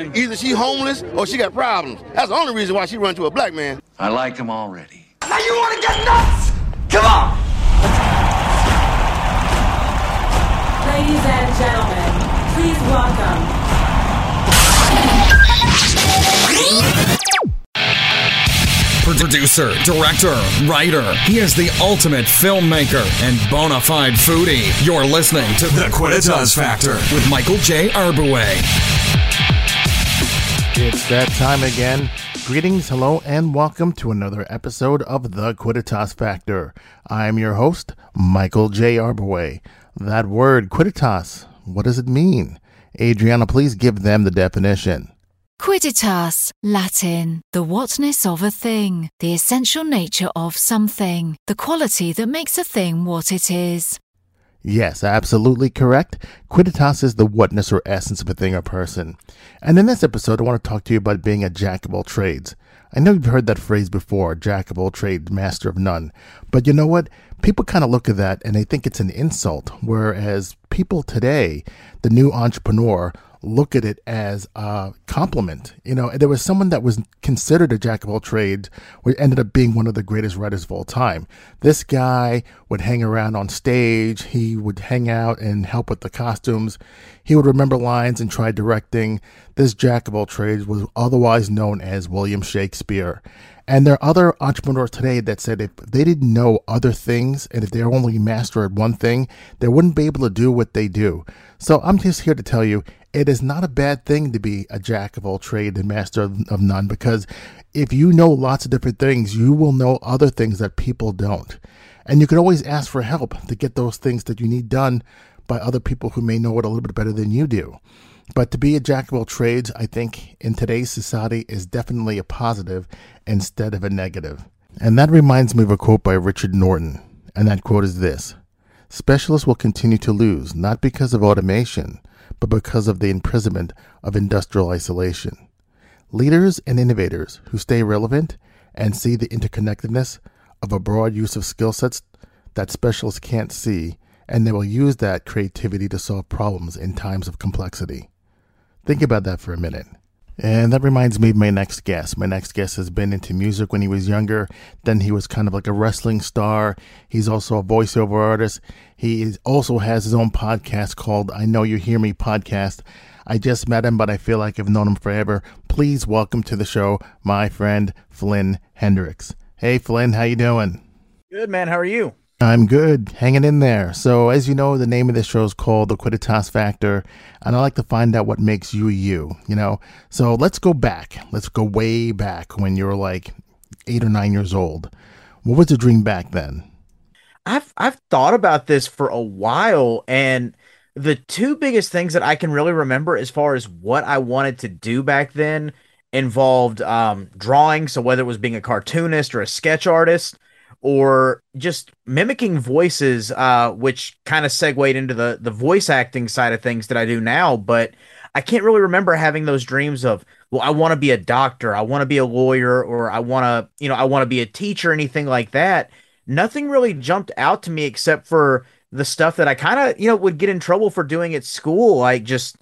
Either she homeless or she got problems. That's the only reason why she run to a black man. I like him already. Now you want to get nuts? Come on! Ladies and gentlemen, please welcome. Producer, director, writer. He is the ultimate filmmaker and bona fide foodie. You're listening to The Quidditas Factor with Michael J. Arbouay. It's that time again. Greetings, hello, and welcome to another episode of The Quidditas Factor. I'm your host, Michael J. Arbouay. That word, Quidditas, what does it mean? Adriana, please give them the definition. Quidditas, Latin, the whatness of a thing, the essential nature of something, the quality that makes a thing what it is. Yes, absolutely correct. Quidditas is the whatness or essence of a thing or person. And in this episode, I want to talk to you about being a jack of all trades. I know you've heard that phrase before, jack of all trades, master of none. But you know what? People kind of look at that and they think it's an insult, whereas people today, the new entrepreneur, look at it as a compliment. You know, there was someone that was considered a jack of all trades, who ended up being one of the greatest writers of all time. This guy would hang around on stage. He would hang out and help with the costumes. He would remember lines and try directing. This jack of all trades was otherwise known as William Shakespeare. And there are other entrepreneurs today that said if they didn't know other things and if they only mastered one thing, they wouldn't be able to do what they do. So I'm just here to tell you, it is not a bad thing to be a jack of all trades and master of none, because if you know lots of different things, you will know other things that people don't. And you can always ask for help to get those things that you need done by other people who may know it a little bit better than you do. But to be a jack of all trades, I think in today's society is definitely a positive instead of a negative. And that reminds me of a quote by Richard Norton. And that quote is this: "Specialists will continue to lose, not because of automation, but because of the imprisonment of industrial isolation. Leaders and innovators who stay relevant and see the interconnectedness of a broad use of skill sets that specialists can't see, and they will use that creativity to solve problems in times of complexity." Think about that for a minute. And that reminds me of my next guest. My next guest has been into music when he was younger. Then he was kind of like a wrestling star. He's also a voiceover artist. Also has his own podcast called I Know You Hear Me Podcast. I just met him, but I feel like I've known him forever. Please welcome to the show my friend Flynn Hendrix. Hey, Flynn, how you doing? Good, man. How are you? I'm good, hanging in there. So as you know, the name of this show is called The Quidditas Factor, and I like to find out what makes you you, you know? So let's go back. Let's go way back when you were like 8 or 9 years old. What was the dream back then? I've thought about this for a while, and the two biggest things that I can really remember as far as what I wanted to do back then involved drawing, so whether it was being a cartoonist or a sketch artist, or just mimicking voices, which kind of segued into the voice acting side of things that I do now. But I can't really remember having those dreams of, well, I want to be a doctor, I want to be a lawyer, or I want to be a teacher, anything like that. Nothing really jumped out to me except for the stuff that I kind of, would get in trouble for doing at school, like just,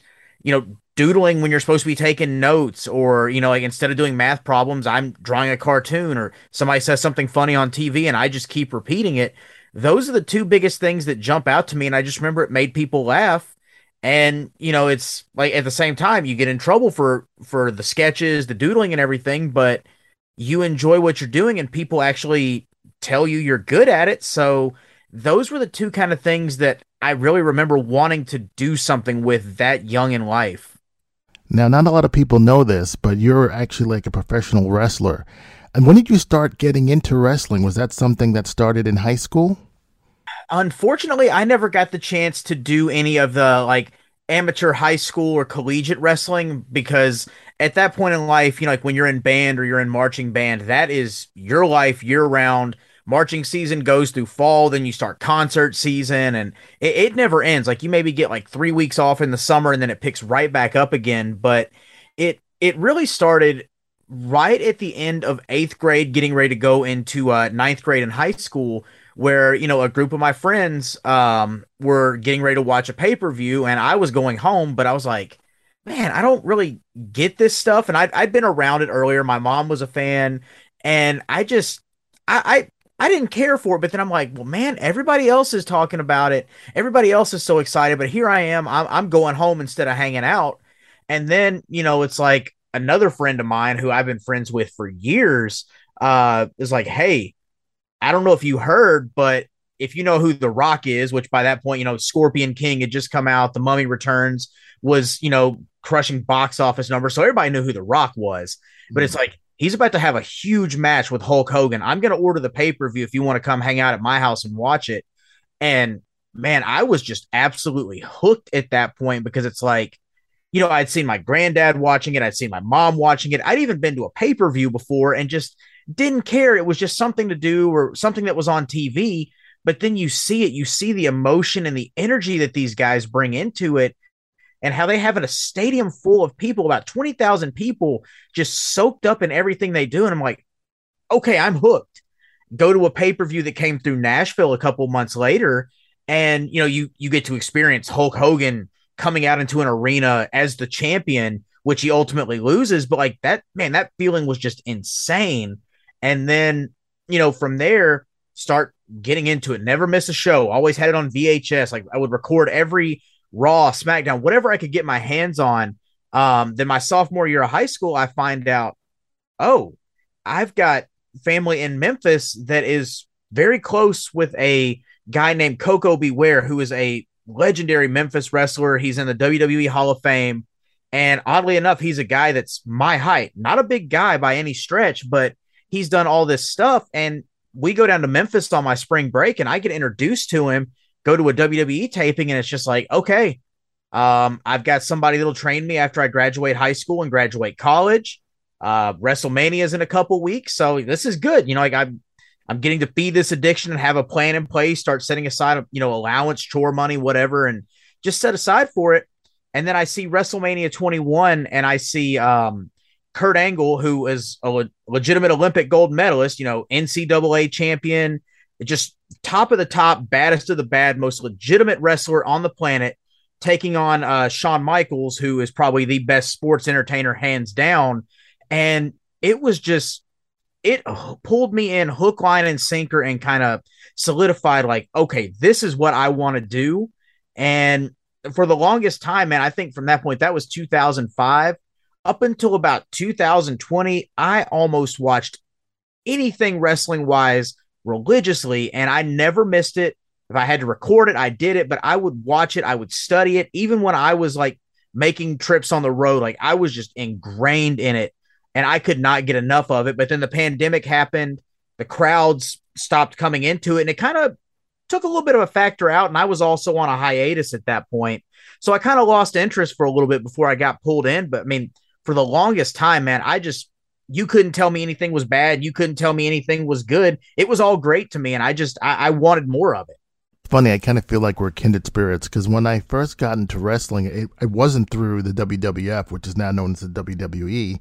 doodling when you're supposed to be taking notes, or, like instead of doing math problems, I'm drawing a cartoon, or somebody says something funny on TV and I just keep repeating it. Those are the two biggest things that jump out to me. And I just remember it made people laugh. And, it's like at the same time, you get in trouble for the sketches, the doodling and everything, but you enjoy what you're doing and people actually tell you you're good at it. So those were the two kind of things that I really remember wanting to do something with that young in life. Now, not a lot of people know this, but you're actually like a professional wrestler. And when did you start getting into wrestling? Was that something that started in high school? Unfortunately, I never got the chance to do any of the like amateur high school or collegiate wrestling, because at that point in life, like when you're in band or you're in marching band, that is your life year round. Marching season goes through fall, then you start concert season, and it never ends. Like you maybe get like 3 weeks off in the summer and then it picks right back up again. But it really started right at the end of 8th grade, getting ready to go into 9th grade in high school, where, a group of my friends were getting ready to watch a pay-per-view, and I was going home, but I was like, man, I don't really get this stuff. And I'd been around it earlier. My mom was a fan, and I didn't care for it. But then I'm like, well, man, everybody else is talking about it. Everybody else is so excited. But here I am. I'm going home instead of hanging out. And then, it's like another friend of mine who I've been friends with for years is like, hey, I don't know if you heard, but if you know who The Rock is, which by that point, Scorpion King had just come out, The Mummy Returns was, crushing box office numbers. So everybody knew who The Rock was. But it's like, he's about to have a huge match with Hulk Hogan. I'm going to order the pay-per-view if you want to come hang out at my house and watch it. And man, I was just absolutely hooked at that point because it's like, I'd seen my granddad watching it. I'd seen my mom watching it. I'd even been to a pay-per-view before and just didn't care. It was just something to do or something that was on TV. But then you see it, you see the emotion and the energy that these guys bring into it and how they have a stadium full of people, about 20,000 people just soaked up in everything they do. And I'm like, okay, I'm hooked. Go to a pay-per-view that came through Nashville a couple months later. And, you get to experience Hulk Hogan coming out into an arena as the champion, which he ultimately loses. But like that feeling was just insane. And then, from there, start getting into it. Never miss a show. Always had it on VHS. Like I would record every Raw, SmackDown, whatever I could get my hands on. Then my sophomore year of high school, I find out, oh, I've got family in Memphis that is very close with a guy named Koko Beware, who is a legendary Memphis wrestler. He's in the WWE Hall of Fame. And oddly enough, he's a guy that's my height, not a big guy by any stretch, but he's done all this stuff. And we go down to Memphis on my spring break and I get introduced to him, go to a WWE taping. And it's just like, okay, I've got somebody that'll train me after I graduate high school and graduate college. WrestleMania is in a couple weeks. So this is good. I'm getting to feed this addiction and have a plan in place, start setting aside, allowance, chore money, whatever, and just set aside for it. And then I see WrestleMania 21 and I see Kurt Angle, who is a legitimate Olympic gold medalist, NCAA champion, just top of the top, baddest of the bad, most legitimate wrestler on the planet, taking on Shawn Michaels, who is probably the best sports entertainer hands down. And it was just, it pulled me in hook, line, and sinker and kind of solidified like, okay, this is what I want to do. And for the longest time, man, I think from that point, that was 2005 up until about 2020, I almost watched anything wrestling wise religiously, and I never missed it. If I had to record it, I did it, but I would watch it. I would study it. Even when I was like making trips on the road, like I was just ingrained in it and I could not get enough of it. But then the pandemic happened. The crowds stopped coming into it and it kind of took a little bit of a factor out. And I was also on a hiatus at that point. So I kind of lost interest for a little bit before I got pulled in. But I mean, for the longest time, man, you couldn't tell me anything was bad. You couldn't tell me anything was good. It was all great to me. And I wanted more of it. Funny, I kind of feel like we're kindred spirits because when I first got into wrestling, it wasn't through the WWF, which is now known as the WWE.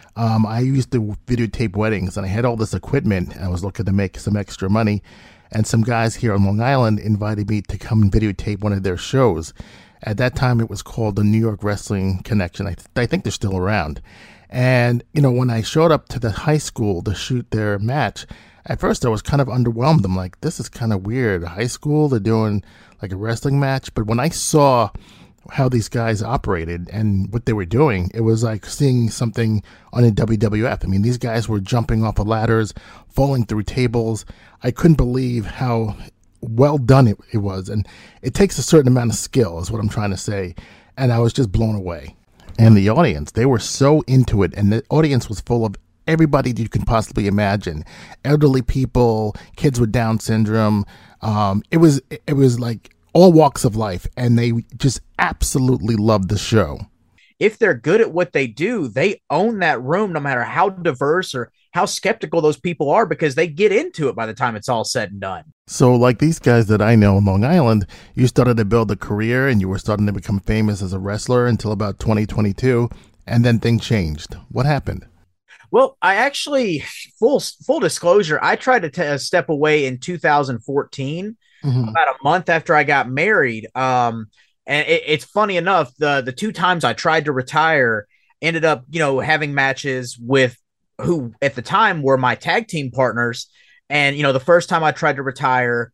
I used to videotape weddings and I had all this equipment. I was looking to make some extra money. And some guys here on Long Island invited me to come and videotape one of their shows. At that time, it was called the New York Wrestling Connection. I think they're still around. And, when I showed up to the high school to shoot their match, at first I was kind of underwhelmed. I'm like, this is kind of weird. High school, they're doing like a wrestling match. But when I saw how these guys operated and what they were doing, it was like seeing something on a WWF. I mean, these guys were jumping off of ladders, falling through tables. I couldn't believe how well done it was. And it takes a certain amount of skill is what I'm trying to say. And I was just blown away. And the audience, they were so into it. And the audience was full of everybody you can possibly imagine. Elderly people, kids with Down syndrome. It was like all walks of life. And they just absolutely loved the show. If they're good at what they do, they own that room no matter how diverse or how skeptical those people are because they get into it by the time it's all said and done. So like these guys that I know in Long Island, you started to build a career and you were starting to become famous as a wrestler until about 2022, and then things changed. What happened? Well, I actually, full disclosure, I tried to step away in 2014, about a month after I got married. And it's funny enough, the two times I tried to retire ended up, having matches with who at the time were my tag team partners. And, the first time I tried to retire,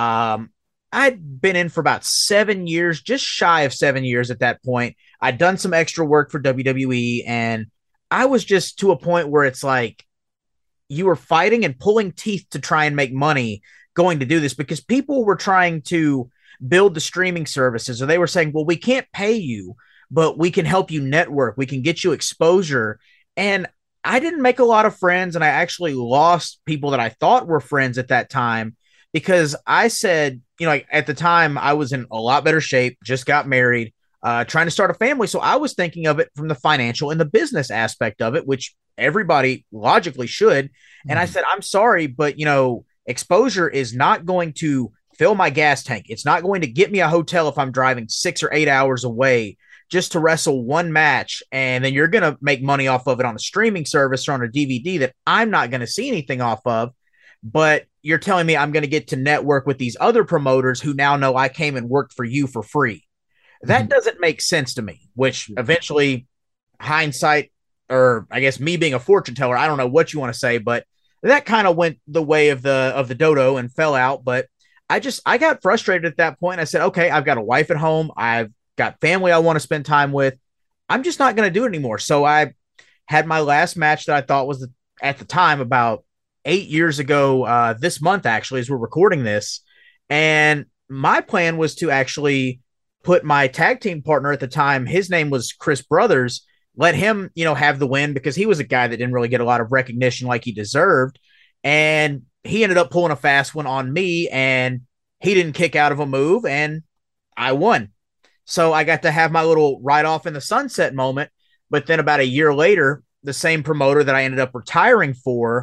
I'd been in for about 7 years, just shy of 7 years at that point. I'd done some extra work for WWE, and I was just to a point where it's like you were fighting and pulling teeth to try and make money going to do this, because people were trying to build the streaming services, or they were saying, well, we can't pay you, but we can help you network. We can get you exposure. And I didn't make a lot of friends, and I actually lost people that I thought were friends at that time, because I said, at the time I was in a lot better shape, just got married, trying to start a family. So I was thinking of it from the financial and the business aspect of it, which everybody logically should. And I said, I'm sorry, but exposure is not going to fill my gas tank. It's not going to get me a hotel if I'm driving 6 or 8 hours away just to wrestle one match. And then you're going to make money off of it on a streaming service or on a DVD that I'm not going to see anything off of. But you're telling me I'm going to get to network with these other promoters who now know I came and worked for you for free. That doesn't make sense to me, which eventually hindsight, or I guess me being a fortune teller, I don't know what you want to say, but that kind of went the way of the dodo and fell out. But I got frustrated at that point. I said, okay, I've got a wife at home. I've got family I want to spend time with. I'm just not going to do it anymore. So I had my last match that I thought was at the time about 8 years ago, this month, actually, as we're recording this. And my plan was to actually put my tag team partner at the time, his name was Chris Brothers, let him, have the win, because he was a guy that didn't really get a lot of recognition like he deserved. And he ended up pulling a fast one on me, and he didn't kick out of a move, and I won. So I got to have my little ride off in the sunset moment. But then about a year later, the same promoter that I ended up retiring for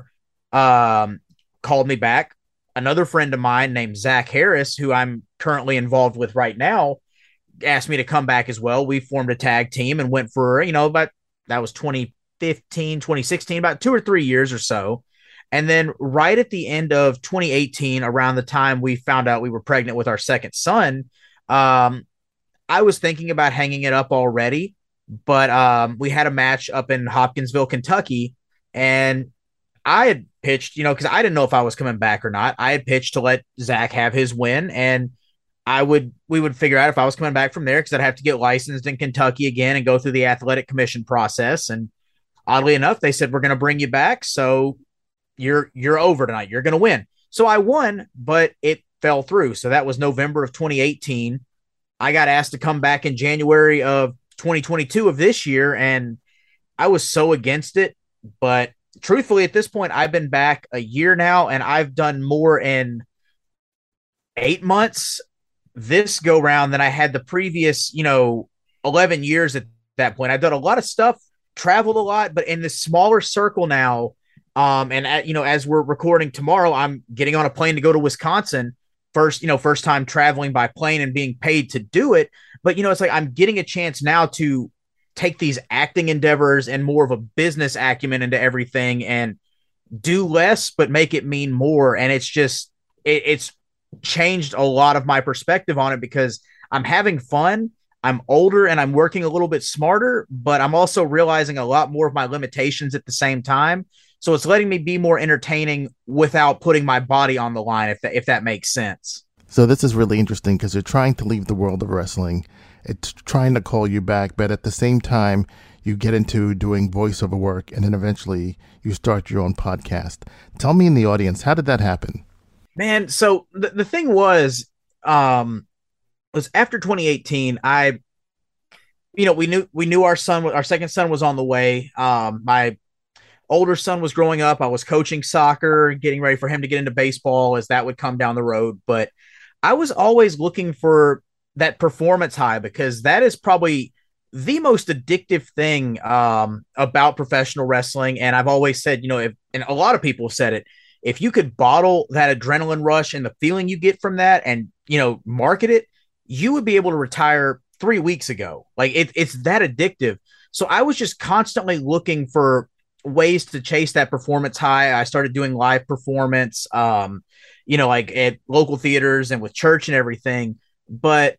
called me back. Another friend of mine named Zach Harris, who I'm currently involved with right now, asked me to come back as well. We formed a tag team and went for, about, that was 2015, 2016, about 2 or 3 years or so. And then right at the end of 2018, around the time we found out we were pregnant with our second son, I was thinking about hanging it up already, but we had a match up in Hopkinsville, Kentucky, and I had pitched, because I didn't know if I was coming back or not. I had pitched to let Zach have his win, and we would figure out if I was coming back from there, because I'd have to get licensed in Kentucky again and go through the athletic commission process. And oddly enough, they said, we're going to bring you back, so you're over tonight. You're going to win. So I won, but it fell through. So that was November of 2018. I got asked to come back in January of 2022 of this year, and I was so against it. But truthfully, at this point, I've been back a year now, and I've done more in 8 months this go round than I had the previous, 11 years at that point. I've done a lot of stuff, traveled a lot, but in this smaller circle now. And as we're recording tomorrow, I'm getting on a plane to go to Wisconsin. First time traveling by plane and being paid to do it. But, it's like I'm getting a chance now to take these acting endeavors and more of a business acumen into everything and do less, but make it mean more. And it's just, it's changed a lot of my perspective on it, because I'm having fun. I'm older and I'm working a little bit smarter, but I'm also realizing a lot more of my limitations at the same time. So it's letting me be more entertaining without putting my body on the line, if that makes sense. So this is really interesting, because you're trying to leave the world of wrestling. It's trying to call you back, but at the same time, you get into doing voiceover work, and then eventually you start your own podcast. Tell me in the audience, how did that happen? Man, so the thing was after 2018, we knew our second son was on the way. My older son was growing up. I was coaching soccer, getting ready for him to get into baseball as that would come down the road. But I was always looking for that performance high, because that is probably the most addictive thing about professional wrestling. And I've always said, and a lot of people have said it, if you could bottle that adrenaline rush and the feeling you get from that and, market it, you would be able to retire 3 weeks ago. Like it's that addictive. So I was just constantly looking for ways to chase that performance high. I started doing live performance, like at local theaters and with church and everything. But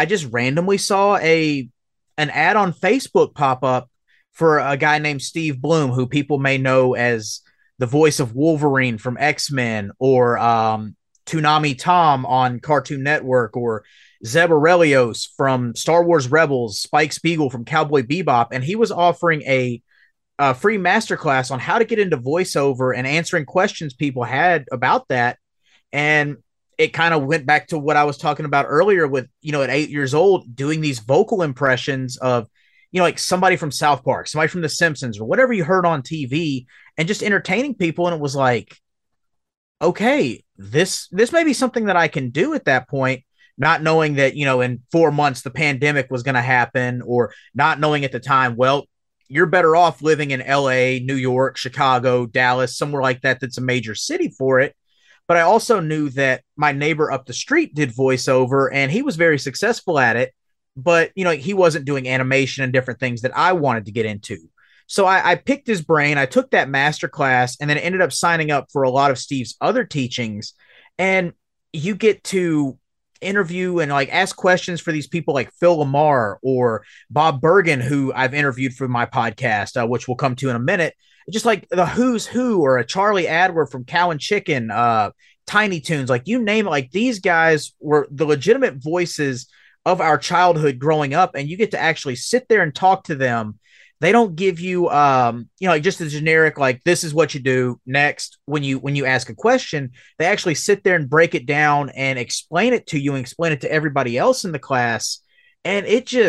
I just randomly saw an ad on Facebook pop up for a guy named Steve Bloom, who people may know as the voice of Wolverine from X-Men, or Toonami Tom on Cartoon Network, or Zeb Orrelios from Star Wars Rebels, Spike Spiegel from Cowboy Bebop. And he was offering a free masterclass on how to get into voiceover and answering questions people had about that. And it kind of went back to what I was talking about earlier with, at 8 years old, doing these vocal impressions of, like somebody from South Park, somebody from The Simpsons, or whatever you heard on TV, and just entertaining people. And it was like, okay, this may be something that I can do at that point, not knowing that, in 4 months, the pandemic was going to happen, or not knowing at the time, well, you're better off living in LA, New York, Chicago, Dallas, somewhere like that that's a major city for it. But I also knew that my neighbor up the street did voiceover, and he was very successful at it. But, he wasn't doing animation and different things that I wanted to get into. So I picked his brain. I took that master class, and then ended up signing up for a lot of Steve's other teachings. And you get to interview and ask questions for these people like Phil Lamar or Bob Bergen, who I've interviewed for my podcast, which we'll come to in a minute. Just like the who's who, or a Charlie Adler from Cow and Chicken, Tiny Toons, you name it. These guys were the legitimate voices of our childhood growing up, and you get to actually sit there and talk to them. They don't give you, just a generic, this is what you do next. When you ask a question, they actually sit there and break it down and explain it to you and explain it to everybody else in the class. And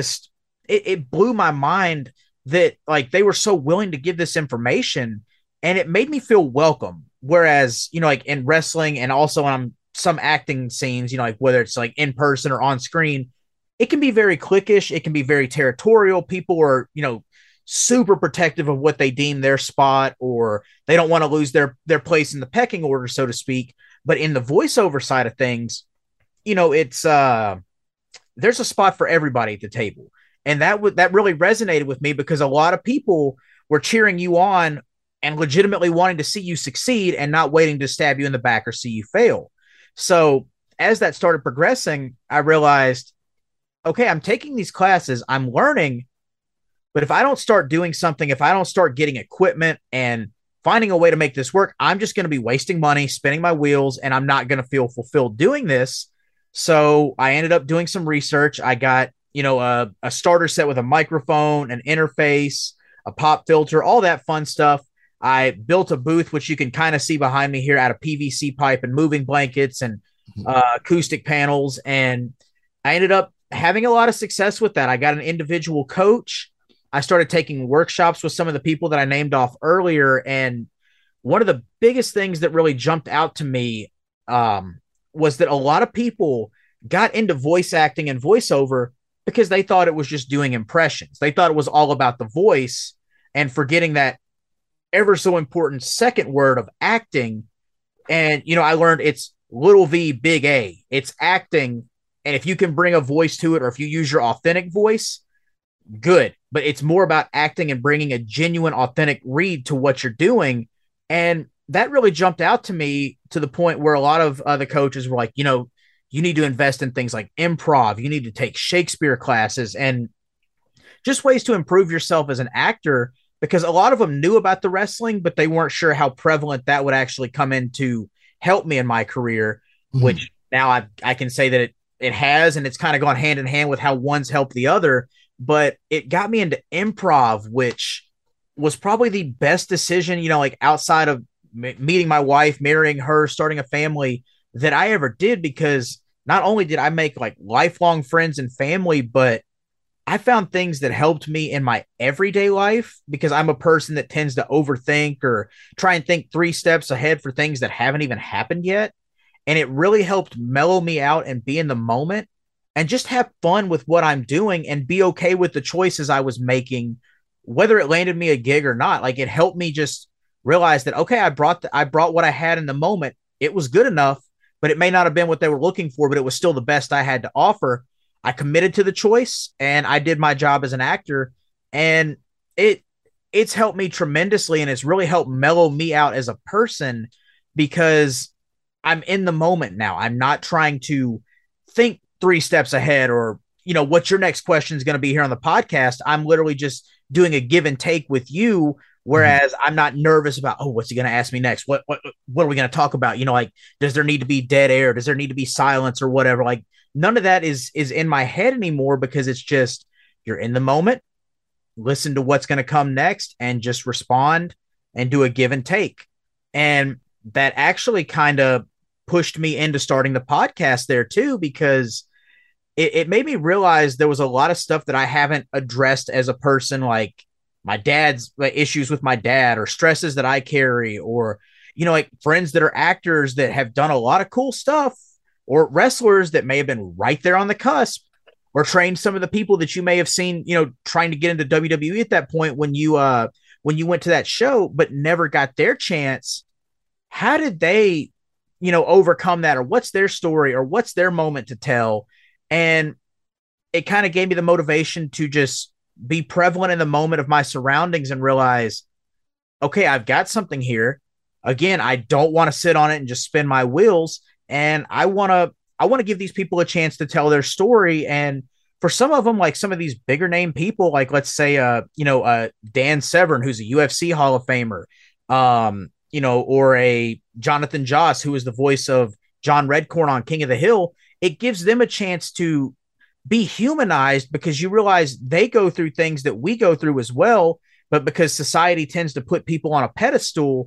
it blew my mind that they were so willing to give this information, and it made me feel welcome. Whereas, in wrestling and also on some acting scenes, whether it's in person or on screen, it can be very cliquish. It can be very territorial. People are, super protective of what they deem their spot, or they don't want to lose their place in the pecking order, so to speak. But in the voiceover side of things, it's there's a spot for everybody at the table. And that really resonated with me, because a lot of people were cheering you on and legitimately wanting to see you succeed, and not waiting to stab you in the back or see you fail. So as that started progressing, I realized, okay, I'm taking these classes, I'm learning, but if I don't start doing something, if I don't start getting equipment and finding a way to make this work, I'm just going to be wasting money, spinning my wheels, and I'm not going to feel fulfilled doing this. So I ended up doing some research. I got, a starter set with a microphone, an interface, a pop filter, all that fun stuff. I built a booth, which you can kind of see behind me here, out of PVC pipe and moving blankets and acoustic panels. And I ended up having a lot of success with that. I got an individual coach. I started taking workshops with some of the people that I named off earlier. And one of the biggest things that really jumped out to me was that a lot of people got into voice acting and voiceover because they thought it was just doing impressions. They thought it was all about the voice, and forgetting that ever so important second word of acting. And, I learned it's little V, big A. It's acting. And if you can bring a voice to it, or if you use your authentic voice, good. But it's more about acting and bringing a genuine, authentic read to what you're doing. And that really jumped out to me, to the point where a lot of the coaches were like, you need to invest in things like improv. You need to take Shakespeare classes, and just ways to improve yourself as an actor, because a lot of them knew about the wrestling, but they weren't sure how prevalent that would actually come in to help me in my career, which now I can say that it has, and it's kind of gone hand in hand with how one's helped the other. But it got me into improv, which was probably the best decision, outside of meeting my wife, marrying her, starting a family, that I ever did, because not only did I make lifelong friends and family, but I found things that helped me in my everyday life, because I'm a person that tends to overthink or try and think 3 steps ahead for things that haven't even happened yet. And it really helped mellow me out and be in the moment and just have fun with what I'm doing, and be okay with the choices I was making, whether it landed me a gig or not. It helped me just realize that, okay, I brought what I had in the moment. It was good enough, but it may not have been what they were looking for, but it was still the best I had to offer. I committed to the choice, and I did my job as an actor, and it's helped me tremendously, and it's really helped mellow me out as a person, because I'm in the moment now. I'm not trying to think 3 steps ahead, or what your next question is going to be here on the podcast. I'm literally just doing a give and take with you. Whereas I'm not nervous about, oh, what's he going to ask me next? What are we going to talk about? Like, does there need to be dead air? Does there need to be silence or whatever? Like, none of that is in my head anymore, because it's just, you're in the moment, listen to what's going to come next, and just respond and do a give and take. And that actually kind of pushed me into starting the podcast there too, because it made me realize there was a lot of stuff that I haven't addressed as a person, like my dad's issues with my dad, or stresses that I carry, or, like friends that are actors that have done a lot of cool stuff, or wrestlers that may have been right there on the cusp, or trained some of the people that you may have seen, trying to get into WWE at that point when you went to that show, but never got their chance. How did they, overcome that, or what's their story, or what's their moment to tell? And it kind of gave me the motivation to just be prevalent in the moment of my surroundings and realize, okay, I've got something here. Again, I don't want to sit on it and just spin my wheels. And I want to give these people a chance to tell their story. And for some of them, like some of these bigger name people, like let's say, Dan Severn, who's a UFC Hall of Famer, or a Jonathan Joss, who is the voice of John Redcorn on King of the Hill. It gives them a chance to be humanized, because you realize they go through things that we go through as well. But because society tends to put people on a pedestal,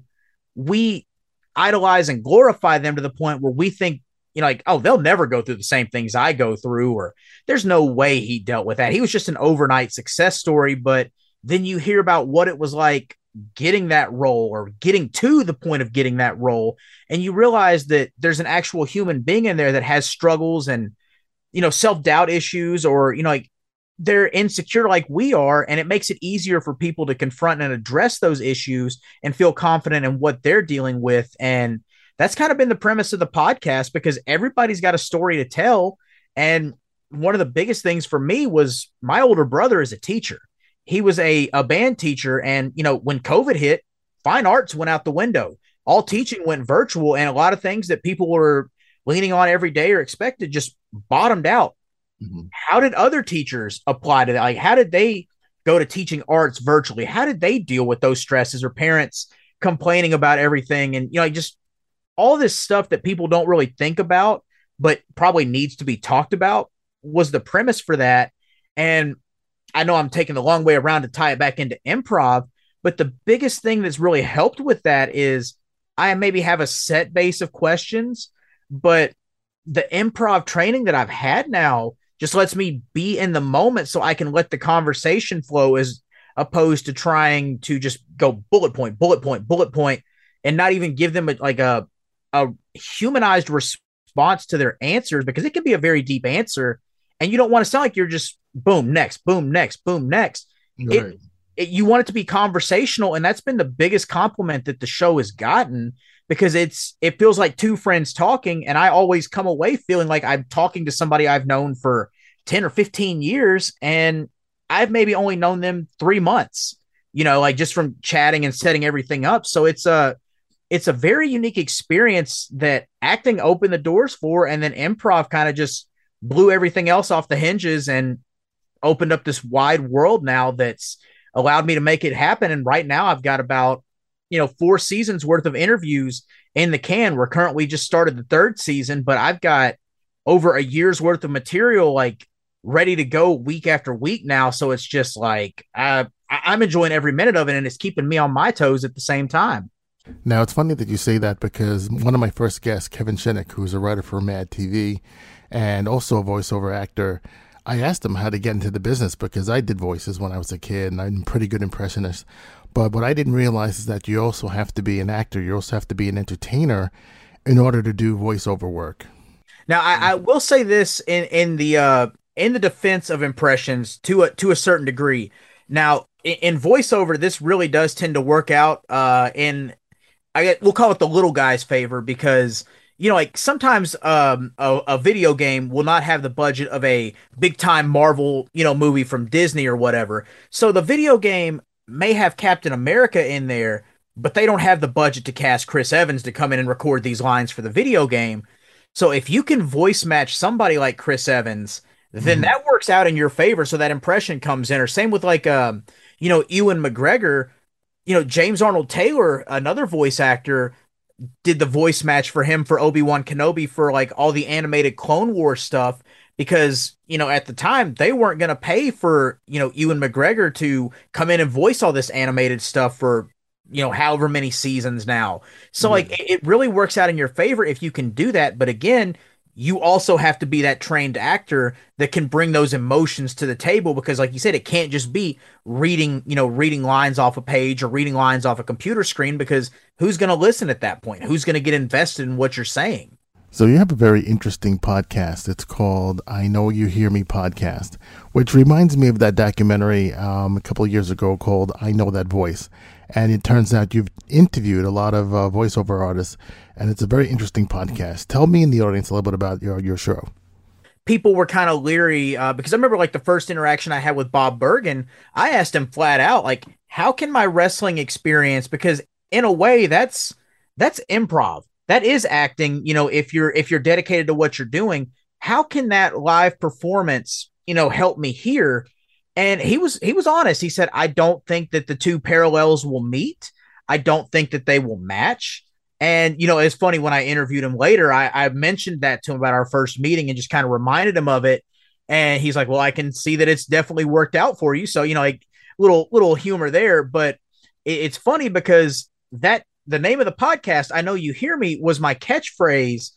we idolize and glorify them to the point where we think, like, oh, they'll never go through the same things I go through, or there's no way he dealt with that. He was just an overnight success story. But then you hear about what it was like getting that role, or getting to the point of getting that role. And you realize that there's an actual human being in there that has struggles and, self-doubt issues, or, like they're insecure like we are. And it makes it easier for people to confront and address those issues and feel confident in what they're dealing with. And that's kind of been the premise of the podcast, because everybody's got a story to tell. And one of the biggest things for me was my older brother is a teacher. He was a band teacher. And, when COVID hit, fine arts went out the window. All teaching went virtual. And a lot of things that people were leaning on every day or expected just bottomed out. Mm-hmm. How did other teachers apply to that? Like, how did they go to teaching arts virtually? How did they deal with those stresses, or parents complaining about everything? And, just all this stuff that people don't really think about, but probably needs to be talked about, was the premise for that. And I know I'm taking the long way around to tie it back into improv, but the biggest thing that's really helped with that is I maybe have a set base of questions, but the improv training that I've had now just lets me be in the moment, so I can let the conversation flow, as opposed to trying to just go bullet point, bullet point, bullet point, and not even give them a humanized response to their answers, because it can be a very deep answer. And you don't want to sound like you're just boom, next, boom, next, boom, next. Right. You want it to be conversational. And that's been the biggest compliment that the show has gotten, because it feels like two friends talking. And I always come away feeling like I'm talking to somebody I've known for 10 or 15 years. And I've maybe only known them 3 months, like just from chatting and setting everything up. So it's a very unique experience that acting opened the doors for. And then improv kind of just blew everything else off the hinges and opened up this wide world now that's allowed me to make it happen. And right now I've got about, 4 seasons worth of interviews in the can. We're currently just started the 3rd season, but I've got over a year's worth of material, like ready to go week after week now. So it's just like, I'm enjoying every minute of it, and it's keeping me on my toes at the same time. Now, it's funny that you say that, because one of my first guests, Kevin Shinnick, who's a writer for Mad TV and also a voiceover actor, I asked him how to get into the business, because I did voices when I was a kid and I'm a pretty good impressionist. But what I didn't realize is that you also have to be an actor. You also have to be an entertainer in order to do voiceover work. Now, I will say this in the defense of impressions to a certain degree. Now, in voiceover, this really does tend to work out we'll call it the little guy's favor, because like sometimes a video game will not have the budget of a big time Marvel movie from Disney or whatever. So the video game may have Captain America in there, but they don't have the budget to cast Chris Evans to come in and record these lines for the video game. So if you can voice match somebody like Chris Evans, then that works out in your favor. So that impression comes in. Or same with like, Ewan McGregor, James Arnold Taylor, another voice actor, did the voice match for him for Obi-Wan Kenobi for like all the animated Clone Wars stuff because, at the time they weren't going to pay for, Ewan McGregor to come in and voice all this animated stuff for, however many seasons now. So like it really works out in your favor if you can do that. But again, you also have to be that trained actor that can bring those emotions to the table because like you said, it can't just be reading lines off a page or reading lines off a computer screen because who's going to listen at that point? Who's going to get invested in what you're saying? So you have a very interesting podcast. It's called I Know You Hear Me Podcast, which reminds me of that documentary a couple of years ago called I Know That Voice. And it turns out you've interviewed a lot of voiceover artists, and it's a very interesting podcast. Tell me and the audience a little bit about your show. People were kind of leery because I remember like the first interaction I had with Bob Bergen, I asked him flat out, like, how can my wrestling experience, because in a way that's improv. That is acting, if you're dedicated to what you're doing, how can that live performance, help me here? And he was honest. He said, I don't think that the two parallels will meet. I don't think that they will match. And, it's funny when I interviewed him later, I mentioned that to him about our first meeting and just kind of reminded him of it. And he's like, well, I can see that it's definitely worked out for you. So, like little humor there, but it's funny because the name of the podcast, I Know You Hear Me, was my catchphrase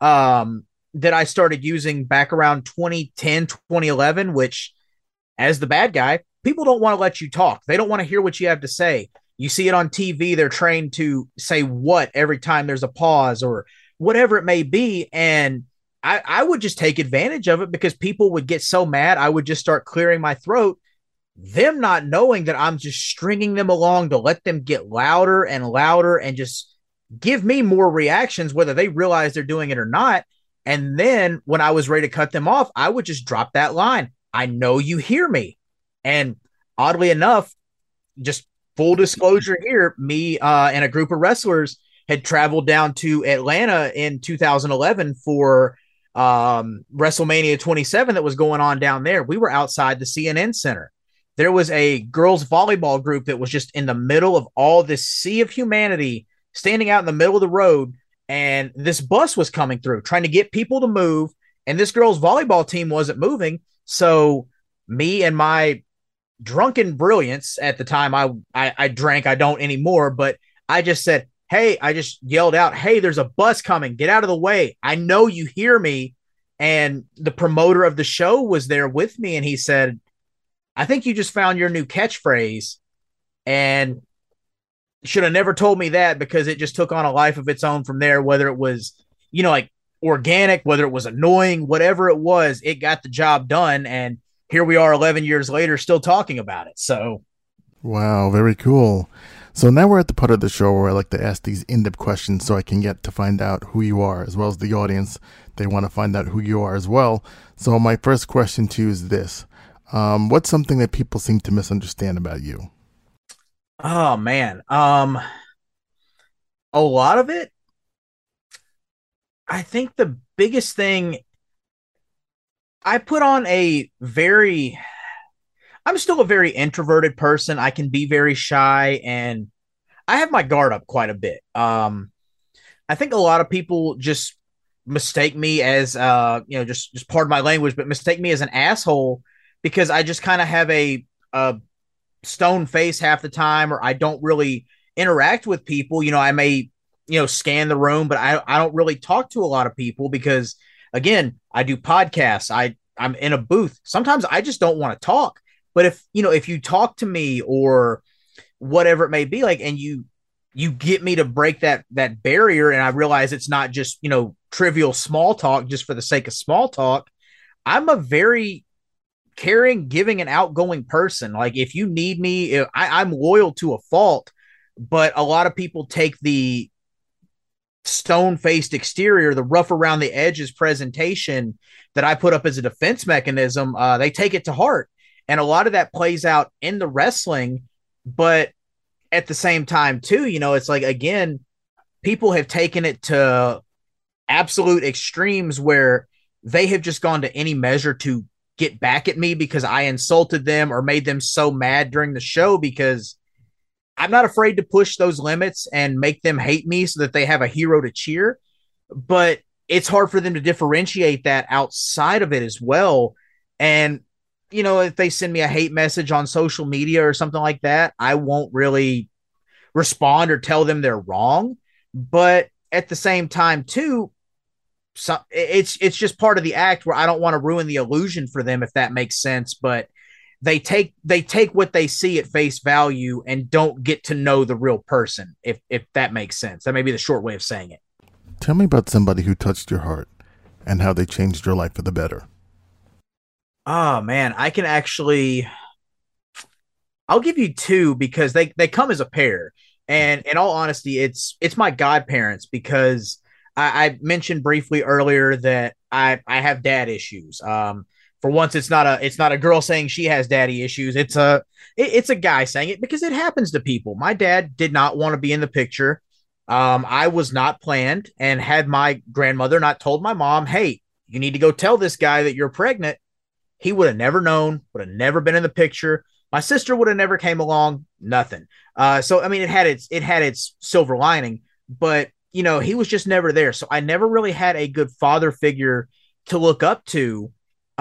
that I started using back around 2010, 2011, which as the bad guy, people don't want to let you talk. They don't want to hear what you have to say. You see it on TV. They're trained to say what every time there's a pause or whatever it may be. And I would just take advantage of it because people would get so mad. I would just start clearing my throat, them not knowing that I'm just stringing them along to let them get louder and louder and just give me more reactions, whether they realize they're doing it or not. And then when I was ready to cut them off, I would just drop that line. I know you hear me. And oddly enough, just full disclosure here, me and a group of wrestlers had traveled down to Atlanta in 2011 for WrestleMania 27 that was going on down there. We were outside the CNN Center. There was a girls volleyball group that was just in the middle of all this sea of humanity, standing out in the middle of the road. And this bus was coming through, trying to get people to move. And this girls volleyball team wasn't moving. So me and my drunken brilliance at the time, I drank, I don't anymore, but I just said, hey, I just yelled out, hey, there's a bus coming, get out of the way. I know you hear me. And the promoter of the show was there with me. And he said, I think you just found your new catchphrase and should have never told me that because it just took on a life of its own from there, whether it was, like organic, whether it was annoying, whatever it was, it got the job done. And here we are 11 years later, still talking about it. So. Wow. Very cool. So now we're at the part of the show where I like to ask these in-depth questions so I can get to find out who you are, as well as the audience. They want to find out who you are as well. So my first question to you is this. What's something that people seem to misunderstand about you? Oh, man. A lot of it. I think the biggest thing, I put on I'm still a very introverted person. I can be very shy and I have my guard up quite a bit. I think a lot of people just mistake me as, just pardon my language, but mistake me as an asshole because I just kind of have a stone face half the time, or I don't really interact with people. I may, scan the room, but I don't really talk to a lot of people because, again, I do podcasts. I'm in a booth. Sometimes I just don't want to talk. But if you talk to me or whatever it may be, like, and you get me to break that barrier, and I realize it's not just, trivial small talk just for the sake of small talk. I'm a very caring, giving, and outgoing person. Like, if you need me, I'm loyal to a fault, but a lot of people take the stone-faced exterior, the rough around the edges presentation that I put up as a defense mechanism. They take it to heart. And a lot of that plays out in the wrestling, but at the same time too, it's like, again, people have taken it to absolute extremes where they have just gone to any measure to get back at me because I insulted them or made them so mad during the show, because I'm not afraid to push those limits and make them hate me so that they have a hero to cheer. But it's hard for them to differentiate that outside of it as well. And, you know, if they send me a hate message on social media or something like that, I won't really respond or tell them they're wrong. But at the same time, too, so it's just part of the act where I don't want to ruin the illusion for them, if that makes sense. But they take what they see at face value and don't get to know the real person, if that makes sense. That may be the short way of saying it. Tell me about somebody who touched your heart and how they changed your life for the better. Oh man, I'll give you two because they come as a pair. And in all honesty, it's my godparents, because I mentioned briefly earlier that I have dad issues. For once, it's not a girl saying she has daddy issues. It's a guy saying it, because it happens to people. My dad did not want to be in the picture. I was not planned, and had my grandmother not told my mom, hey, you need to go tell this guy that you're pregnant, he would have never known, would have never been in the picture. My sister would have never came along, nothing. So, I mean, it had its silver lining, but, you know, he was just never there. So I never really had a good father figure to look up to.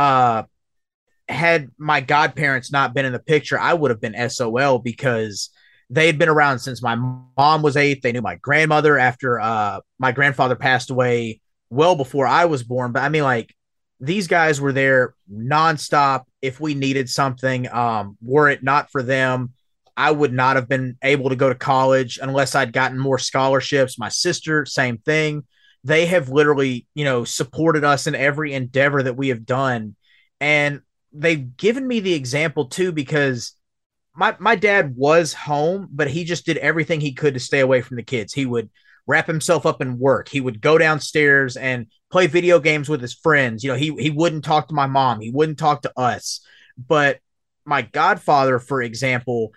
Had my godparents not been in the picture, I would have been SOL, because they had been around since my mom was 8. They knew my grandmother after my grandfather passed away well before I was born. But I mean, like, these guys were there nonstop if we needed something. Were it not for them, I would not have been able to go to college unless I'd gotten more scholarships. My sister, same thing. They have literally, you know, supported us in every endeavor that we have done. And they've given me the example too, because my dad was home, but he just did everything he could to stay away from the kids. He would wrap himself up in work. He would go downstairs and play video games with his friends. You know, he wouldn't talk to my mom. He wouldn't talk to us. But my godfather, for example,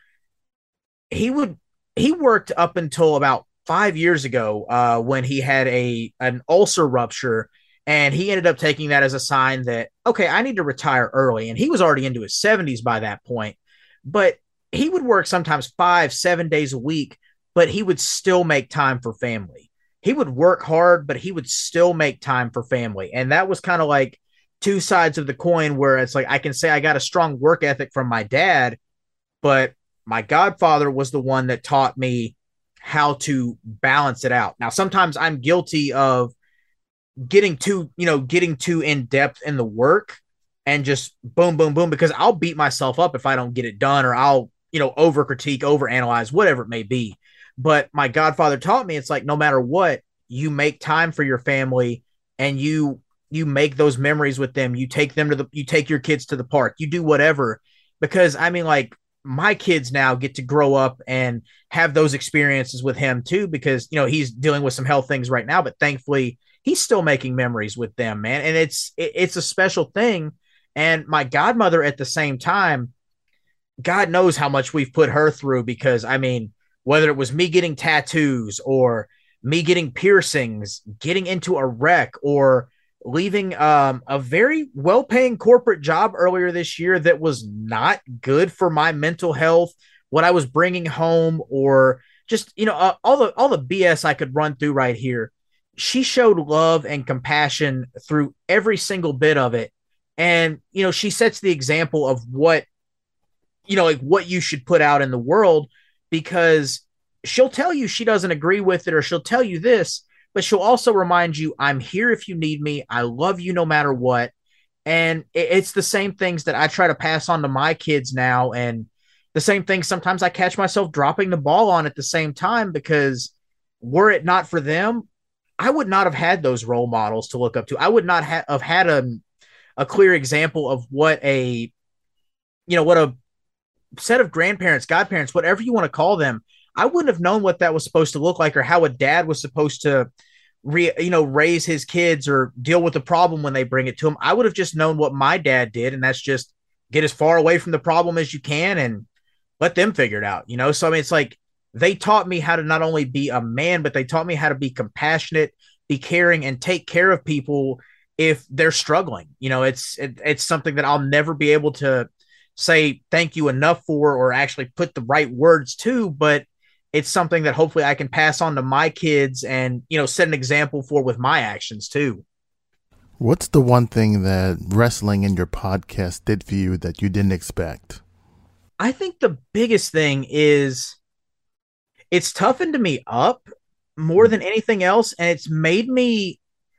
he worked up until about 5 years ago when he had an ulcer rupture, and he ended up taking that as a sign that, okay, I need to retire early. And he was already into his 70s by that point, but he would work sometimes 5-7 days a week, but he would still make time for family. He would work hard, but he would still make time for family. And that was kind of like two sides of the coin, where it's like, I can say I got a strong work ethic from my dad, but my godfather was the one that taught me how to balance it out. Now, sometimes I'm guilty of getting too in depth in the work and just boom, boom, boom, because I'll beat myself up if I don't get it done, or I'll, over critique, over analyze, whatever it may be. But my godfather taught me, it's like, no matter what, you make time for your family, and you make those memories with them. You take your kids to the park, you do whatever, because I mean, like, my kids now get to grow up and have those experiences with him too, because, he's dealing with some health things right now, but thankfully he's still making memories with them, man. And it's a special thing. And my godmother, at the same time, God knows how much we've put her through, because I mean, whether it was me getting tattoos or me getting piercings, getting into a wreck, or leaving a very well-paying corporate job earlier this year that was not good for my mental health, what I was bringing home, or just, all the BS I could run through right here. She showed love and compassion through every single bit of it. And, she sets the example of what you should put out in the world, because she'll tell you she doesn't agree with it, or she'll tell you this, but she'll also remind you, I'm here if you need me. I love you no matter what. And it's the same things that I try to pass on to my kids now. And the same thing sometimes I catch myself dropping the ball on at the same time, because were it not for them, I would not have had those role models to look up to. I would not have had a clear example of what a set of grandparents, godparents, whatever you want to call them. I wouldn't have known what that was supposed to look like, or how a dad was supposed to raise his kids or deal with the problem when they bring it to him. I would have just known what my dad did, and that's just get as far away from the problem as you can and let them figure it out. So I mean, it's like, they taught me how to not only be a man, but they taught me how to be compassionate, be caring, and take care of people if they're struggling. It's something that I'll never be able to say thank you enough for, or actually put the right words to, but it's something that hopefully I can pass on to my kids and, set an example for with my actions too. What's the one thing that wrestling in your podcast did for you that you didn't expect? I think the biggest thing is it's toughened me up more than anything else. And it's made me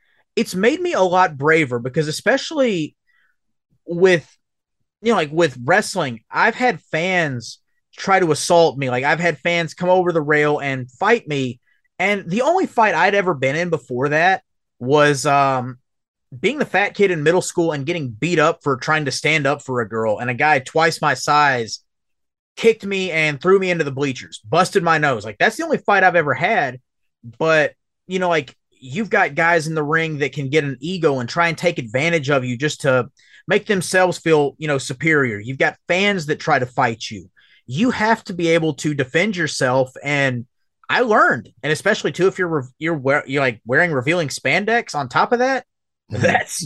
a lot braver, because especially with, with wrestling, I've had fans try to assault me. Like, I've had fans come over the rail and fight me. And the only fight I'd ever been in before that was being the fat kid in middle school and getting beat up for trying to stand up for a girl. And a guy twice my size kicked me and threw me into the bleachers, busted my nose. Like, that's the only fight I've ever had. But, you've got guys in the ring that can get an ego and try and take advantage of you just to make themselves feel, superior. You've got fans that try to fight you. You have to be able to defend yourself. And I learned, and especially too, if you're like wearing revealing spandex on top of that, that's,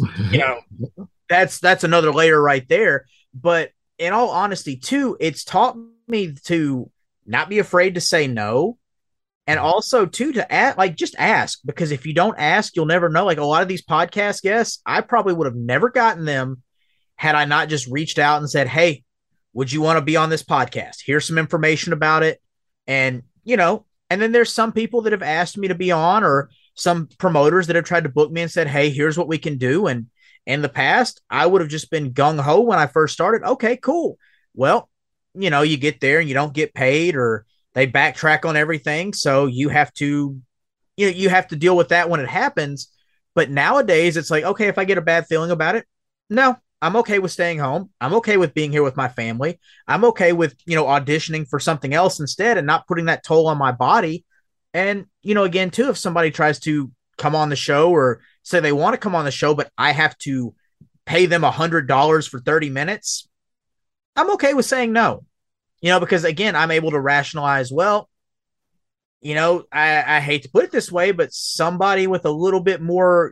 that's another layer right there. But in all honesty too, it's taught me to not be afraid to say no. And also too, to just ask, because if you don't ask, you'll never know. Like, a lot of these podcast guests, I probably would have never gotten them had I not just reached out and said, hey, would you want to be on this podcast? Here's some information about it. And, and then there's some people that have asked me to be on, or some promoters that have tried to book me and said, hey, here's what we can do. And in the past, I would have just been gung ho when I first started. Okay, cool. Well, you get there and you don't get paid, or they backtrack on everything. So you have to, you have to deal with that when it happens. But nowadays it's like, okay, if I get a bad feeling about it, no, I'm okay with staying home. I'm okay with being here with my family. I'm okay with, auditioning for something else instead and not putting that toll on my body. And, again, too, if somebody tries to come on the show or say they want to come on the show, but I have to pay them $100 for 30 minutes, I'm okay with saying no, because again, I'm able to rationalize, well, I hate to put it this way, but somebody with a little bit more,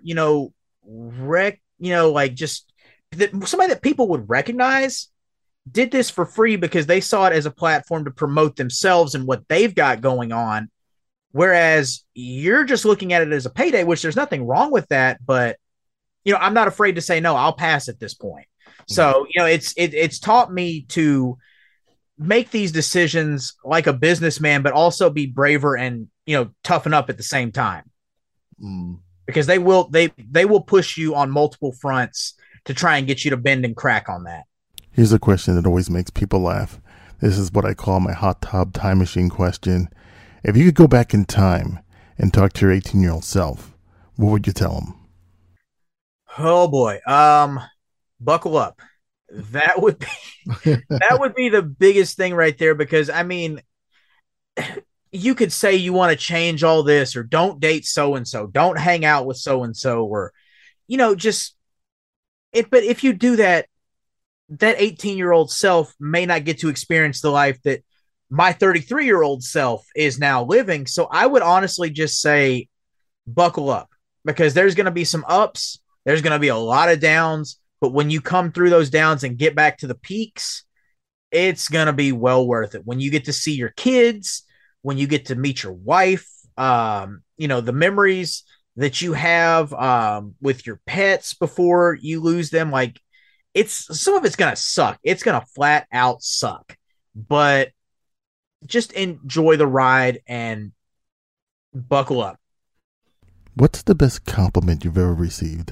somebody that people would recognize did this for free because they saw it as a platform to promote themselves and what they've got going on. Whereas you're just looking at it as a payday, which there's nothing wrong with that. But, I'm not afraid to say, no, I'll pass at this point. So, it's taught me to make these decisions like a businessman, but also be braver and, toughen up at the same time. Because they will push you on multiple fronts to try and get you to bend and crack on that. Here's a question that always makes people laugh. This is what I call my hot tub time machine question. If you could go back in time and talk to your 18-year-old self, what would you tell him? Oh boy. Buckle up. That would be the biggest thing right there, because I mean, you could say you want to change all this, or don't date so-and-so, don't hang out with so-and-so, or, just it. But if you do that, that 18-year-old self may not get to experience the life that my 33-year-old self is now living. So I would honestly just say, buckle up, because there's going to be some ups. There's going to be a lot of downs, but when you come through those downs and get back to the peaks, it's going to be well worth it. When you get to see your kids, when you get to meet your wife, the memories that you have with your pets before you lose them, like, some of it's going to suck. It's going to flat out suck, but just enjoy the ride and buckle up. What's the best compliment you've ever received?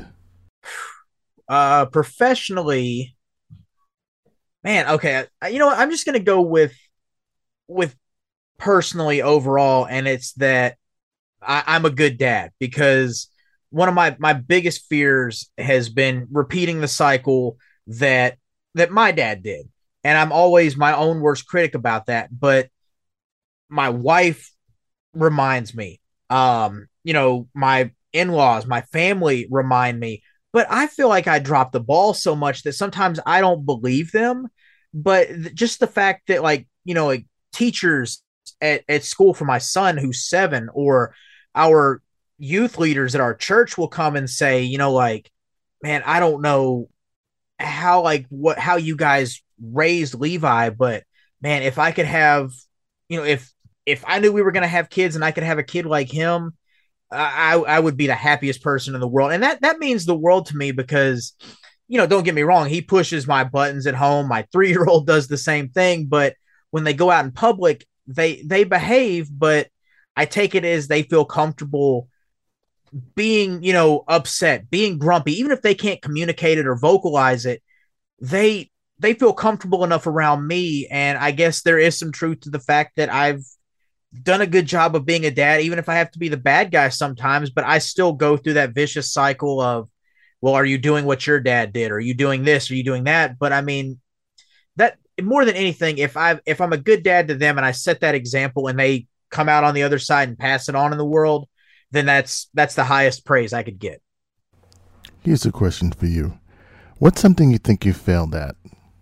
Professionally, man, okay. You know what? I'm just going to go with personally overall. And it's that I'm a good dad, because one of my biggest fears has been repeating the cycle that my dad did. And I'm always my own worst critic about that. But my wife reminds me, my in-laws, my family remind me, but I feel like I dropped the ball so much that sometimes I don't believe them. But just the fact that, like teachers at school for my son who's 7, or our youth leaders at our church will come and say, man, I don't know how you guys raised Levi, but man, if I could have, if I knew we were going to have kids and I could have a kid like him, I would be the happiest person in the world. And that means the world to me because, don't get me wrong. He pushes my buttons at home. My 3-year-old does the same thing, but when they go out in public, they behave, but I take it as they feel comfortable being, upset, being grumpy, even if they can't communicate it or vocalize it, they feel comfortable enough around me. And I guess there is some truth to the fact that I've done a good job of being a dad, even if I have to be the bad guy sometimes, but I still go through that vicious cycle of, well, are you doing what your dad did? Are you doing this? Are you doing that? But I mean, that more than anything, if I'm a good dad to them and I set that example and they come out on the other side and pass it on in the world, then that's the highest praise I could get. Here's a question for you. What's something you think you failed at?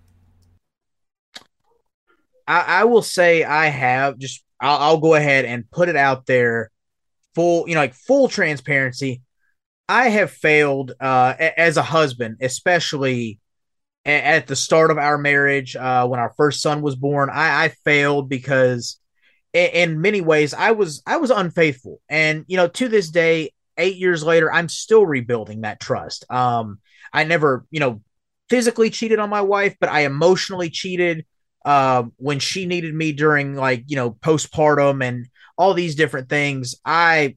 I will say I have I'll go ahead and put it out there full transparency. I have failed as a husband, especially at the start of our marriage, when our first son was born. I failed because in many ways I was unfaithful. And, to this day, 8 years later, I'm still rebuilding that trust. I never, physically cheated on my wife, but I emotionally cheated when she needed me during postpartum and all these different things. I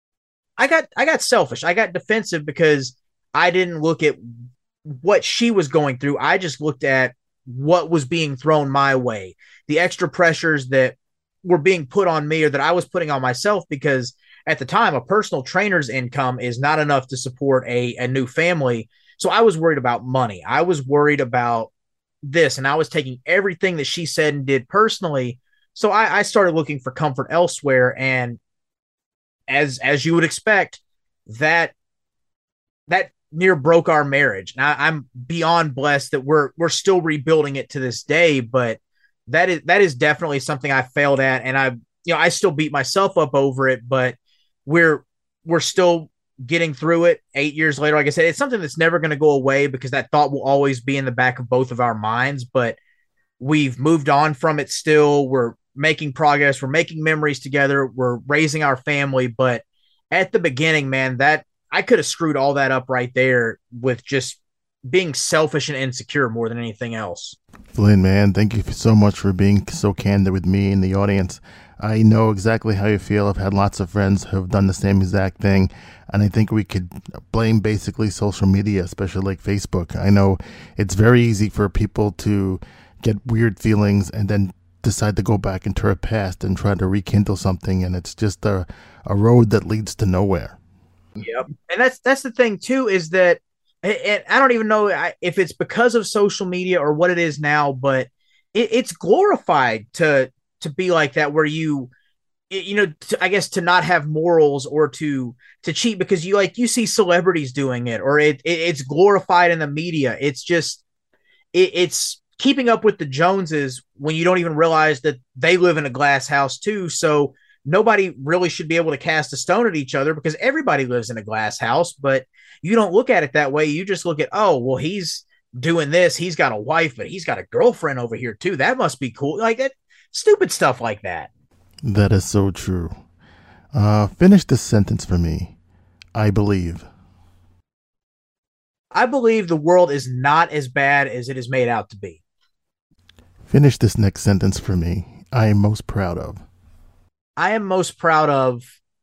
got selfish. I got defensive because I didn't look at what she was going through. I just looked at what was being thrown my way, the extra pressures that were being put on me or that I was putting on myself, because at the time, a personal trainer's income is not enough to support a new family. So I was worried about money. I was worried about this, and I was taking everything that she said and did personally. So I started looking for comfort elsewhere. And as you would expect, that near broke our marriage. Now I'm beyond blessed that we're still rebuilding it to this day, but that is definitely something I failed at. And I still beat myself up over it, but we're still getting through it 8 years later. Like I said, it's something that's never going to go away because that thought will always be in the back of both of our minds, but we've moved on from it still. We're making progress. We're making memories together. We're raising our family. But at the beginning, man, that I could have screwed all that up right there with just being selfish and insecure more than anything else. Flynn, man, thank you so much for being so candid with me and the audience. I know exactly how you feel. I've had lots of friends who have done the same exact thing, and I think we could blame basically social media, especially like Facebook. I know it's very easy for people to get weird feelings and then decide to go back into her past and try to rekindle something, and it's just a road that leads to nowhere. Yep. And that's the thing too, is that, and I don't even know if it's because of social media or what it is now, but it's glorified to be like that, where I guess to not have morals or to cheat because you see celebrities doing it, or it's glorified in the media. It's just, it's keeping up with the Joneses when you don't even realize that they live in a glass house too. So nobody really should be able to cast a stone at each other because everybody lives in a glass house, but you don't look at it that way. You just look at, oh, well, he's doing this. He's got a wife, but he's got a girlfriend over here too. That must be cool. Like that stupid stuff like that. That is so true. Finish this sentence for me. I believe. I believe the world is not as bad as it is made out to be. Finish this next sentence for me. I am most proud of. I am most proud of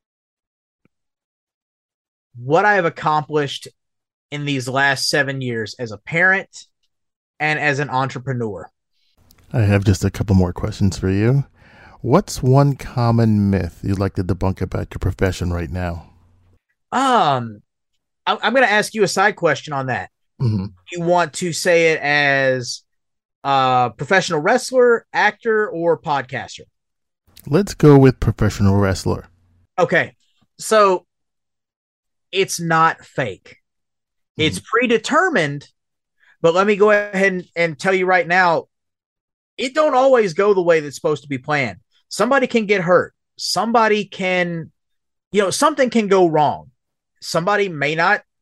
what I have accomplished in these last 7 years as a parent and as an entrepreneur. I have just a couple more questions for you. What's one common myth you'd like to debunk about your profession right now? I'm going to ask you a side question on that. Mm-hmm. You want to say it as a professional wrestler, actor, or podcaster? Let's go with professional wrestler. Okay. So it's not fake. It's predetermined, but let me go ahead and tell you right now, it don't always go the way that's supposed to be planned. Somebody can get hurt. Somebody can, something can go wrong. Somebody may not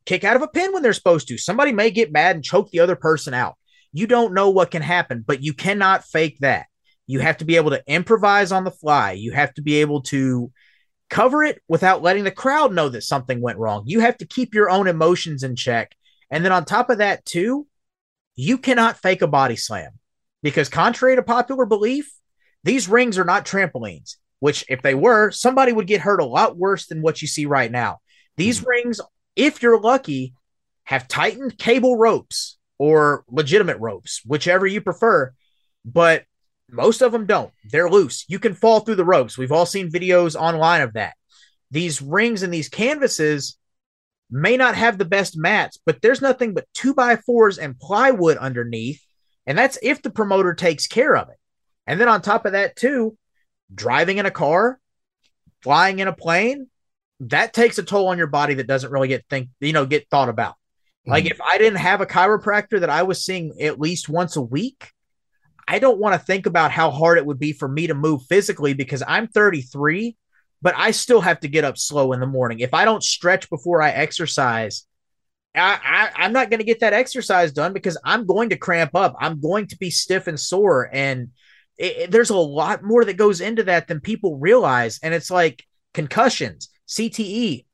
kick out of a pin when they're supposed to. Somebody may get mad and choke the other person out. You don't know what can happen, but you cannot fake that. You have to be able to improvise on the fly. You have to be able to cover it without letting the crowd know that something went wrong. You have to keep your own emotions in check. And then on top of that, too, you cannot fake a body slam because contrary to popular belief, these rings are not trampolines, which if they were, somebody would get hurt a lot worse than what you see right now. These rings, if you're lucky, have tightened cable ropes or legitimate ropes, whichever you prefer, but most of them don't. They're loose. You can fall through the ropes. We've all seen videos online of that. These rings and these canvases may not have the best mats, but there's nothing but 2x4s and plywood underneath, and that's if the promoter takes care of it. And then on top of that, too, driving in a car, flying in a plane, that takes a toll on your body that doesn't really get thought about. Like if I didn't have a chiropractor that I was seeing at least once a week, I don't want to think about how hard it would be for me to move physically because I'm 33, but I still have to get up slow in the morning. If I don't stretch before I exercise, I'm not going to get that exercise done because I'm going to cramp up. I'm going to be stiff and sore. And there's a lot more that goes into that than people realize. And it's like concussions, CTE.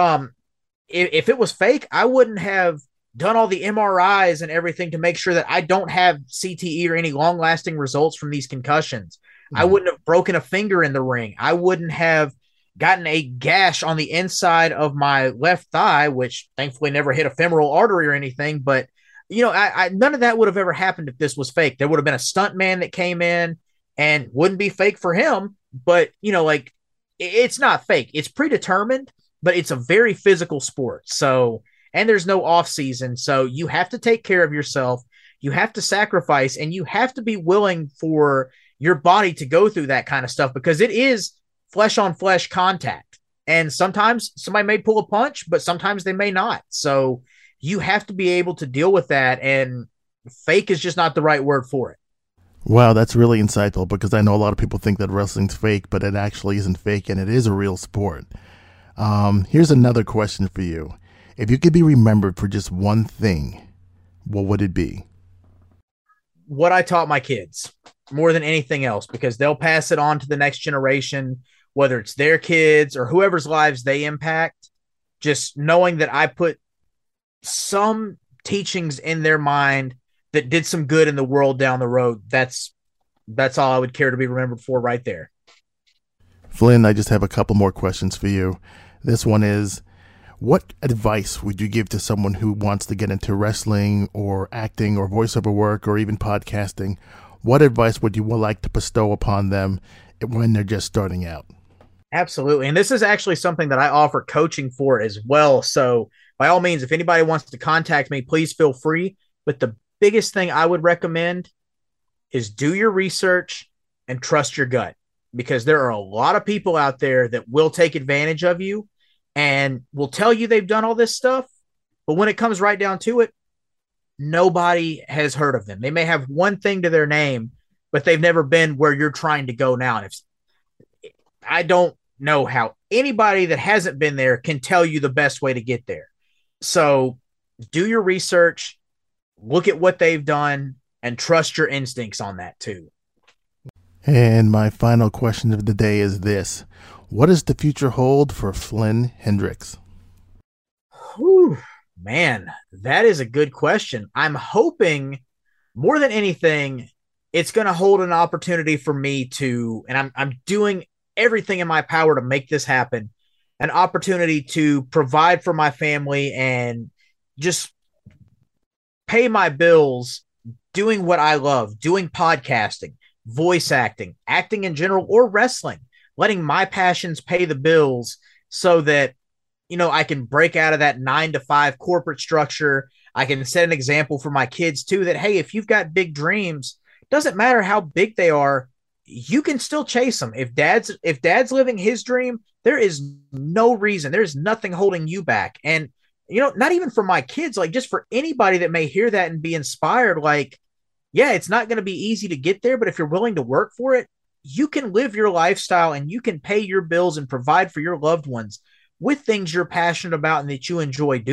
If it was fake, I wouldn't have done all the MRIs and everything to make sure that I don't have CTE or any long-lasting results from these concussions. I wouldn't have broken a finger in the ring. I wouldn't have gotten a gash on the inside of my left thigh, which thankfully never hit a femoral artery or anything. But, none of that would have ever happened if this was fake. There would have been a stunt man that came in and wouldn't be fake for him. But, it's not fake. It's predetermined, but it's a very physical sport. So, and there's no off season. So you have to take care of yourself. You have to sacrifice and you have to be willing for your body to go through that kind of stuff because it is flesh on flesh contact. And sometimes somebody may pull a punch, but sometimes they may not. So you have to be able to deal with that. And fake is just not the right word for it. Wow, that's really insightful because I know a lot of people think that wrestling's fake, but it actually isn't fake and it is a real sport. Here's another question for you. If you could be remembered for just one thing, what would it be? What I taught my kids more than anything else, because they'll pass it on to the next generation, whether it's their kids or whoever's lives they impact. Just knowing that I put some teachings in their mind that did some good in the world down the road. That's all I would care to be remembered for right there. Flynn, I just have a couple more questions for you. This one is, what advice would you give to someone who wants to get into wrestling or acting or voiceover work or even podcasting? What advice would you like to bestow upon them when they're just starting out? Absolutely. And this is actually something that I offer coaching for as well. So by all means, if anybody wants to contact me, please feel free. But the biggest thing I would recommend is do your research and trust your gut, because there are a lot of people out there that will take advantage of you and will tell you they've done all this stuff. But when it comes right down to it, nobody has heard of them. They may have one thing to their name, but they've never been where you're trying to go now. And I don't know how anybody that hasn't been there can tell you the best way to get there. So do your research, look at what they've done, and trust your instincts on that too. And my final question of the day is this. What does the future hold for Flynn Hendrix? Whew, man, that is a good question. I'm hoping more than anything, it's going to hold an opportunity for me to, and I'm doing everything in my power to make this happen, an opportunity to provide for my family and just pay my bills doing what I love, doing podcasting, voice acting, acting in general, or wrestling, letting my passions pay the bills so that, I can break out of that 9-to-5 corporate structure. I can set an example for my kids too, that, hey, if you've got big dreams, doesn't matter how big they are, you can still chase them. If dad's living his dream, there is no reason. There's nothing holding you back. And, not even for my kids, like just for anybody that may hear that and be inspired, like, yeah, it's not going to be easy to get there, but if you're willing to work for it, you can live your lifestyle and you can pay your bills and provide for your loved ones with things you're passionate about and that you enjoy doing.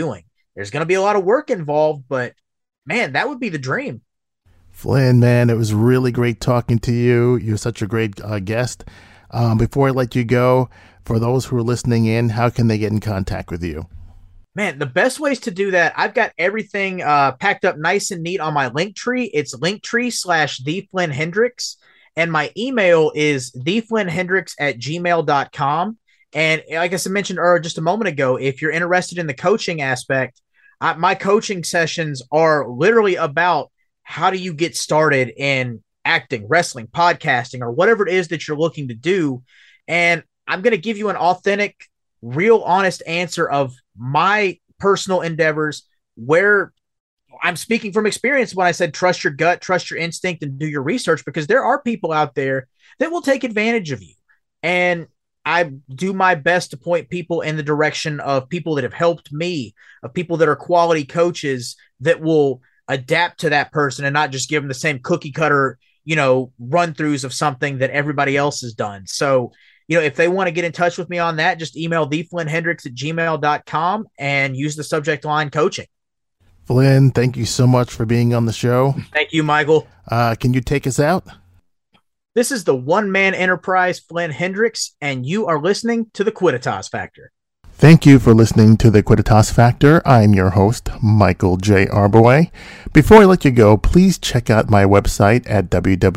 There's going to be a lot of work involved, but man, that would be the dream. Flynn, man, it was really great talking to you. You're such a great guest. Before I let you go, for those who are listening in, how can they get in contact with you? Man, the best ways to do that, I've got everything packed up nice and neat on my Linktree. It's Linktree/TheFlynnHendrix. And my email is theflynnhendrix@gmail.com. And like I mentioned just a moment ago, if you're interested in the coaching aspect, my coaching sessions are literally about how do you get started in acting, wrestling, podcasting, or whatever it is that you're looking to do. And I'm going to give you an authentic, real, honest answer of my personal endeavors, where I'm speaking from experience when I said trust your gut, trust your instinct, and do your research, because there are people out there that will take advantage of you. And I do my best to point people in the direction of people that have helped me, of people that are quality coaches that will adapt to that person and not just give them the same cookie cutter, run throughs of something that everybody else has done. So, if they want to get in touch with me on that, just email theflynnhendrix@gmail.com and use the subject line coaching. Flynn, thank you so much for being on the show. Thank you, Michael. Can you take us out? This is the one-man enterprise, Flynn Hendrix, and you are listening to the Quidditas Factor. Thank you for listening to the Quidditas Factor. I'm your host, Michael J. Arboway. Before I let you go, please check out my website at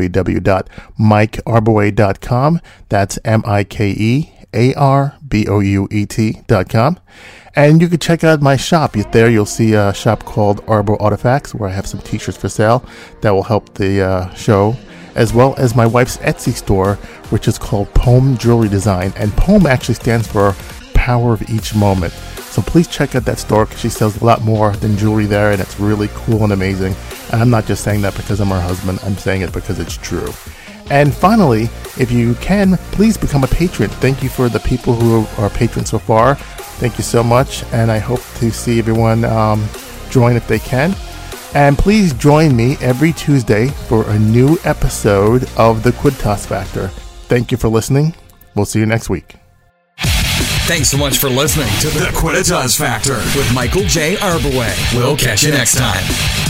www.mikearboway.com. That's MikeArbout.com. And you can check out my shop. There you'll see a shop called Arbo Artifacts, where I have some t-shirts for sale that will help the show, as well as my wife's Etsy store, which is called Poem Jewelry Design. And Poem actually stands for Power of Each Moment. So please check out that store, because she sells a lot more than jewelry there, and it's really cool and amazing. And I'm not just saying that because I'm her husband. I'm saying it because it's true. And finally, if you can, please become a patron. Thank you for the people who are patrons so far. Thank you so much, and I hope to see everyone join if they can. And please join me every Tuesday for a new episode of the Quidditas Factor. Thank you for listening. We'll see you next week. Thanks so much for listening to the Quidditas Factor with Michael J. Arboway. We'll catch you next time.